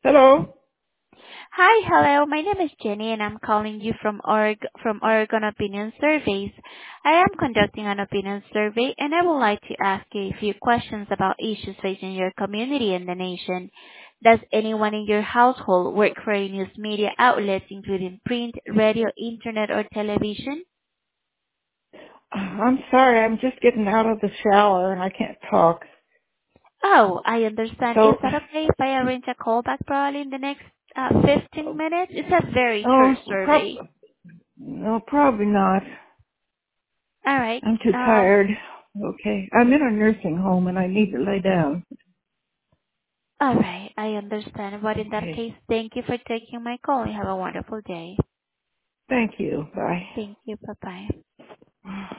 Hello? Hi. Hello. My name is Jenny, and I'm calling you from Oregon Opinion Surveys. I am conducting an opinion survey, and I would like to ask you a few questions about issues facing your community and the nation. Does anyone in your household work for a news media outlets, including print, radio, internet, or television? I'm sorry, I'm just getting out of the shower and I can't talk. Oh, I understand. Is So, that okay if I arrange a call back probably in the next 15 minutes? It's a very oh, short survey. no, probably not. All right. I'm too tired. Okay. I'm in a nursing home and I need to lay down. All right, I understand. But in that Okay. case, thank you for taking my call. You have a wonderful day. Thank you. Bye. Thank you. Bye-bye.